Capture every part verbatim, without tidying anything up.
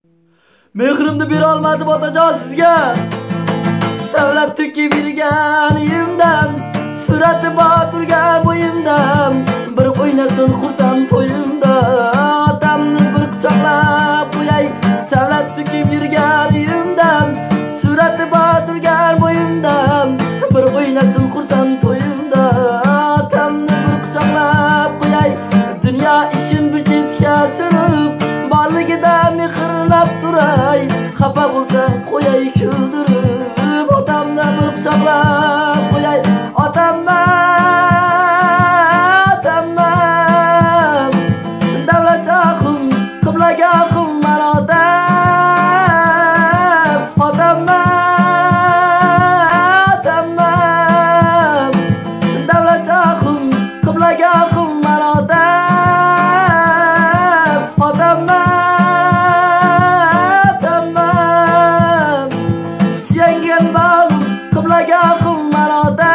Mehrimni bera olmadim otajon sizga. Savlat to'kib yurgan uyimdan, surati bor turgan bo'yimdan, bir o'ynasin xursand to'yimda. Otamni bir quchoqlab qo'yay, savlat to'kib yurgan uyimdan, surati bor turgan bo'yimdan, bir o'ynasin xursand to'yimda. Otamni bir quchoqlab qo'yay, dunyo ishim bir chetga surib, borligidan mehrlab turay, xafa bo'lsam qo'yay kuldirib. Otamni bir quchoqlab qo'yay, otamni, otamni, davlat shohim, qiblagohim men otam. Otamni, otamni, davlat shohim, qiblagohim men otam. Otamni, otamni, suyangan bog'im, qiblagohim men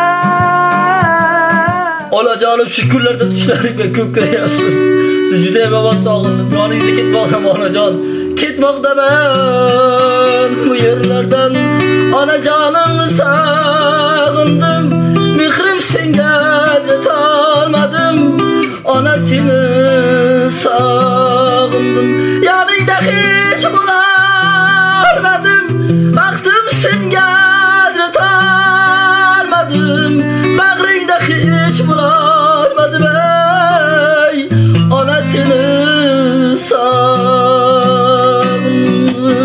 otam. Olajonim, shu kunlarda tushlarimga ko'p kiryapsiz. Siz juda ham omon sog'indim. Yoningizga ketmoqdaman onajon. Ketmoqdaman bu yerlardan. Onajonimni sog'indim. Mehrim senga jetolmadim. Ona seni sog'indim. Yoningda hech bo'lolmadim. Baxtim senga jetolmadim. Bag'ringda hech bo'lolmadim. Ey ona seni sog'indim.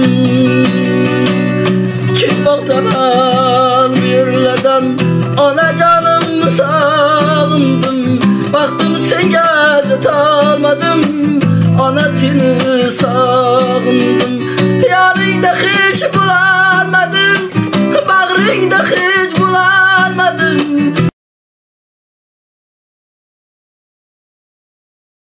Ketmoqdaman bu yerlardan. Onajonimni sog'indim. Baxtim senga jetolmadim. Ona seni sog'indim. Yoningda hech bo'lolmadim. Bag'ringda hech bo'lolmadim.